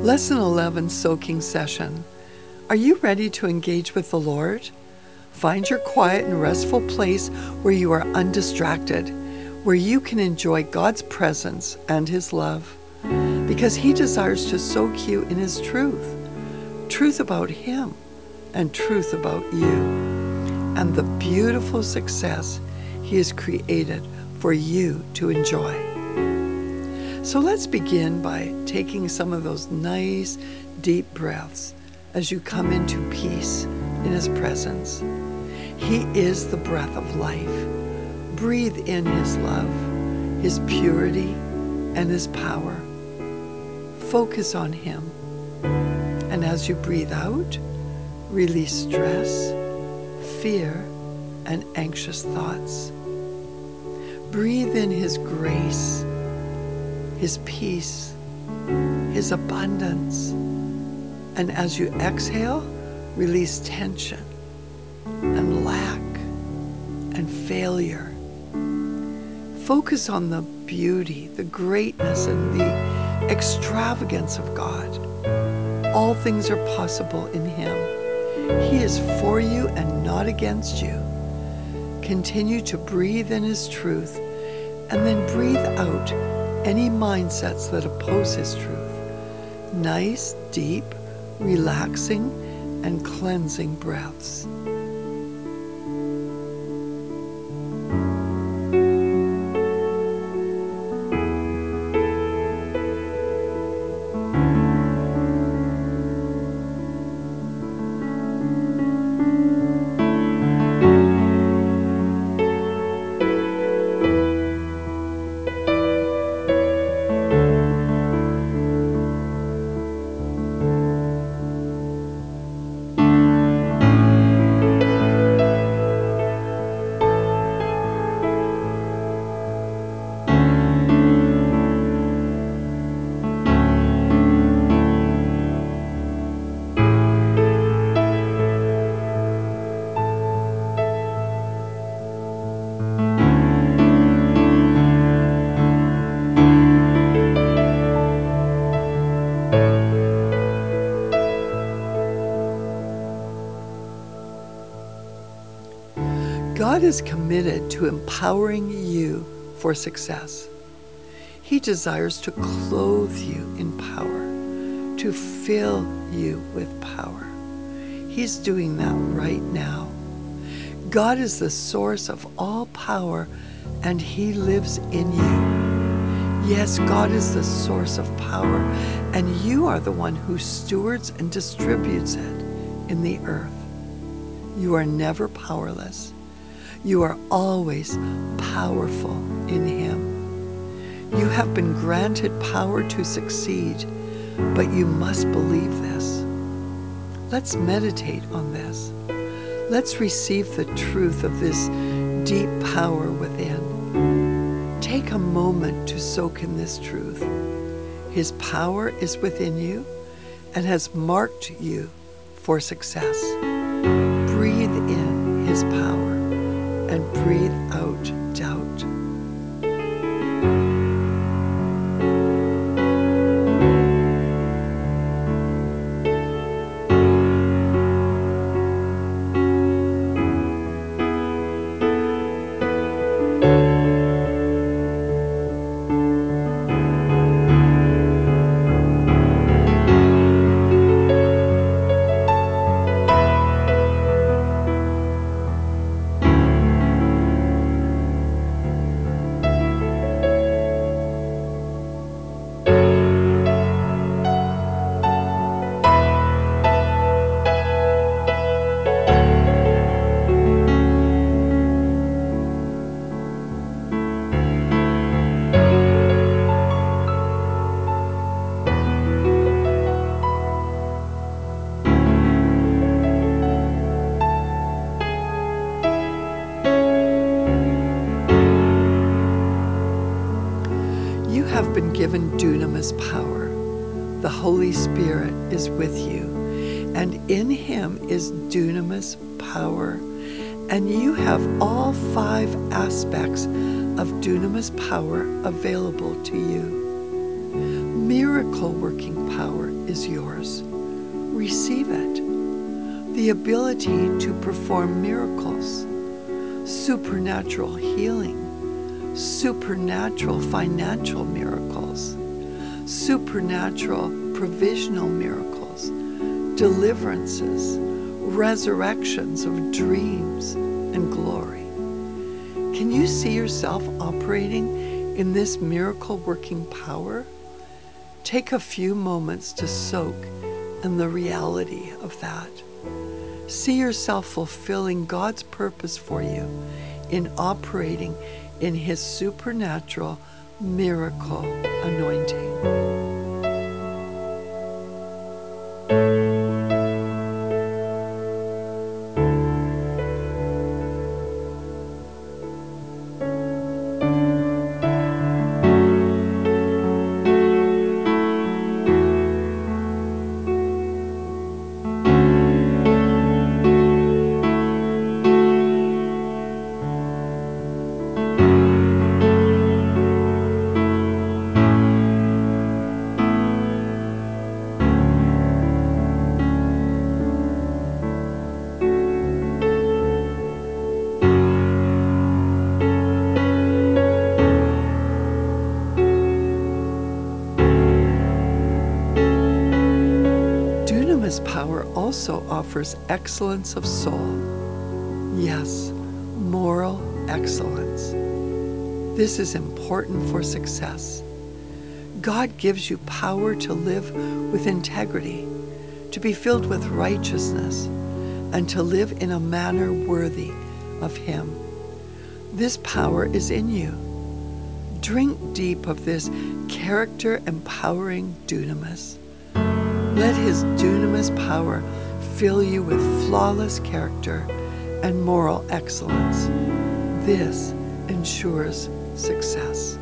Lesson 11 Soaking Session. Are you ready to engage with the Lord? Find your quiet and restful place where you are undistracted, where you can enjoy God's presence and His love, because He desires to soak you in His truth, truth about Him and truth about you, and the beautiful success He has created for you to enjoy. So let's begin by taking some of those nice, deep breaths as you come into peace in His presence. He is the breath of life. Breathe in His love, His purity, and His power. Focus on Him. And as you breathe out, release stress, fear, and anxious thoughts. Breathe in His grace, His peace, His abundance. And as you exhale, release tension and lack and failure. Focus on the beauty, the greatness, and the extravagance of God. All things are possible in Him. He is for you and not against you. Continue to breathe in His truth and then breathe out any mindsets that oppose His truth. Nice, deep, relaxing, and cleansing breaths. God is committed to empowering you for success. He desires to clothe you in power, to fill you with power. He's doing that right now. God is the source of all power, and He lives in you. Yes, God is the source of power, and you are the one who stewards and distributes it in the earth. You are never powerless. You are always powerful in Him. You have been granted power to succeed, but you must believe this. Let's meditate on this. Let's receive the truth of this deep power within. Take a moment to soak in this truth. His power is within you and has marked you for success. Breathe in His power and breathe out doubt. You have been given dunamis power. The Holy Spirit is with you, and in Him is dunamis power, and you have all 5 aspects of dunamis power available to you. Miracle working power is yours. Receive it. The ability to perform miracles, supernatural healing, supernatural financial miracles, supernatural provisional miracles, deliverances, resurrections of dreams and glory. Can you see yourself operating in this miracle working power? Take a few moments to soak in the reality of that. See yourself fulfilling God's purpose for you in operating in His supernatural miracle anointing. Dunamis power also offers excellence of soul. Yes, moral excellence. This is important for success. God gives you power to live with integrity, to be filled with righteousness, and to live in a manner worthy of Him. This power is in you. Drink deep of this character-empowering dunamis. Let His dunamis power fill you with flawless character and moral excellence. This ensures success.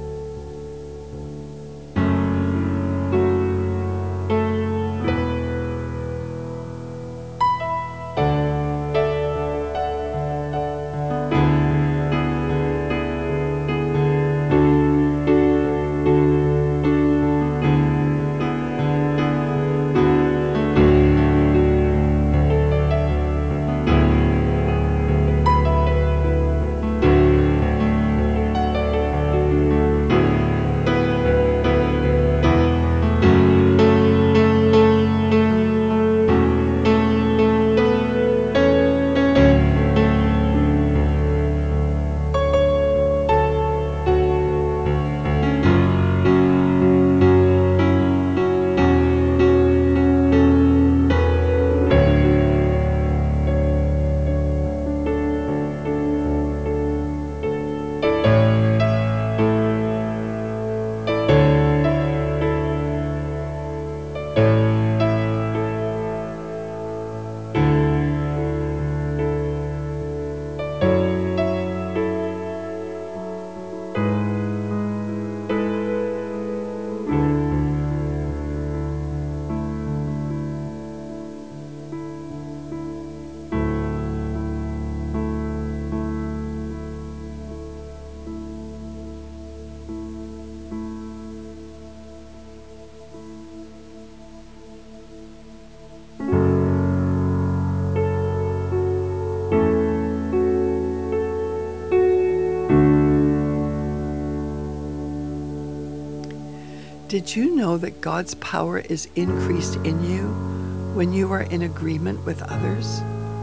Did you know that God's power is increased in you when you are in agreement with others?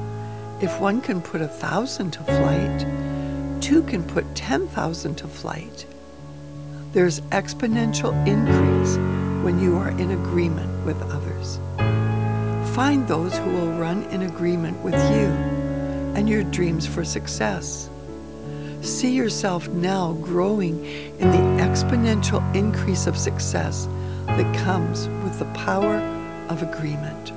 If one can put 1,000 to flight, two can put 10,000 to flight. There's exponential increase when you are in agreement with others. Find those who will run in agreement with you and your dreams for success. See yourself now growing in the exponential increase of success that comes with the power of agreement.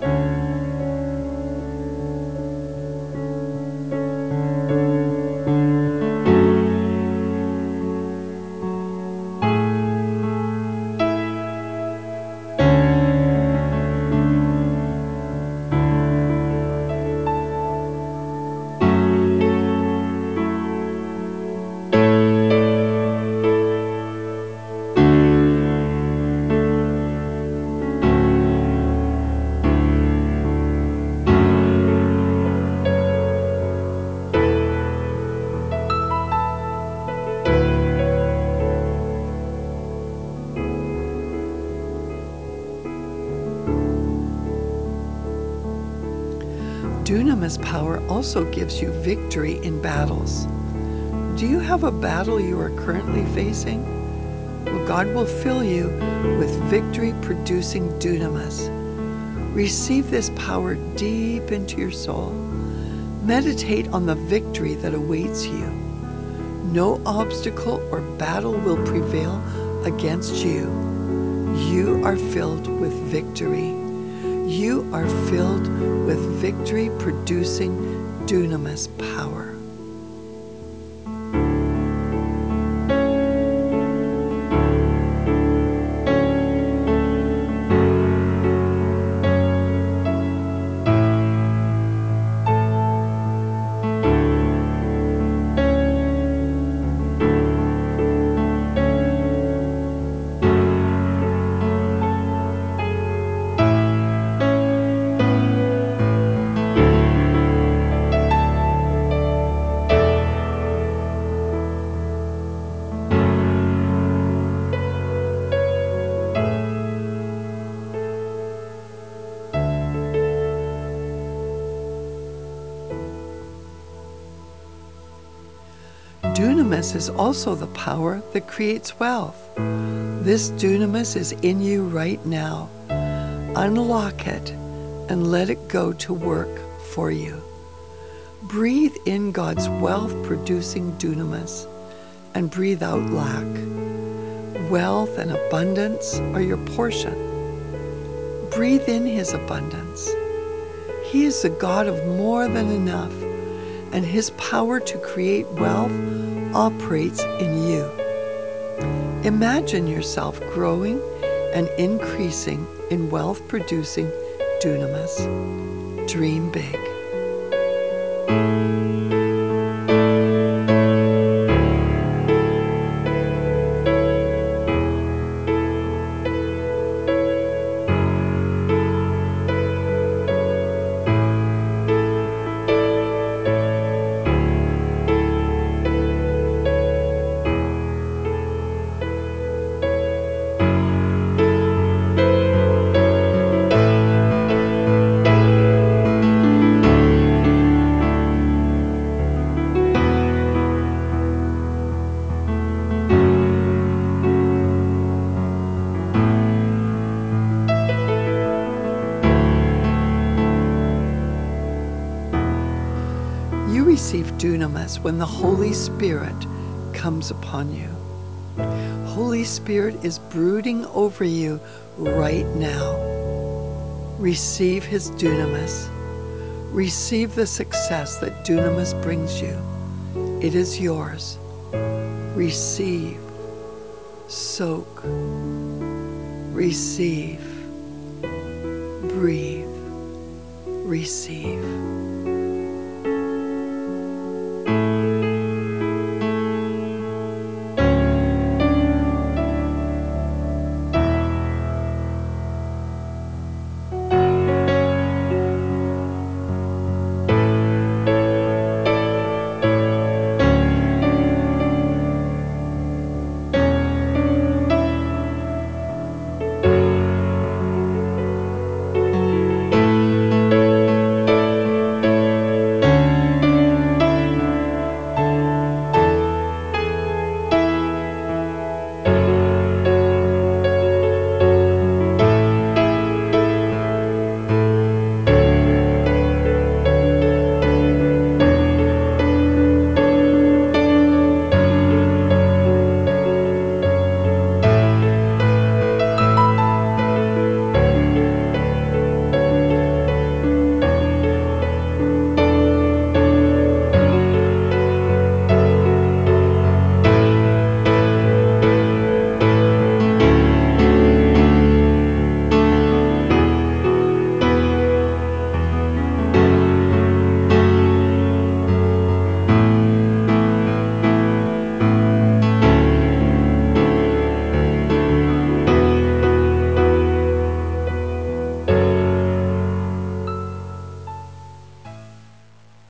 Dunamis power also gives you victory in battles. Do you have a battle you are currently facing? Well, God will fill you with victory-producing dunamis. Receive this power deep into your soul. Meditate on the victory that awaits you. No obstacle or battle will prevail against you. You are filled with victory. You are filled with victory-producing dunamis power. Dunamis is also the power that creates wealth. This dunamis is in you right now. Unlock it and let it go to work for you. Breathe in God's wealth-producing dunamis and breathe out lack. Wealth and abundance are your portion. Breathe in His abundance. He is the God of more than enough, and His power to create wealth operates in you. Imagine yourself growing and increasing in wealth-producing dunamis. Dream big. You receive dunamis when the Holy Spirit comes upon you. Holy Spirit is brooding over you right now. Receive His dunamis. Receive the success that dunamis brings you. It is yours. Receive. Soak. Receive. Breathe. Receive.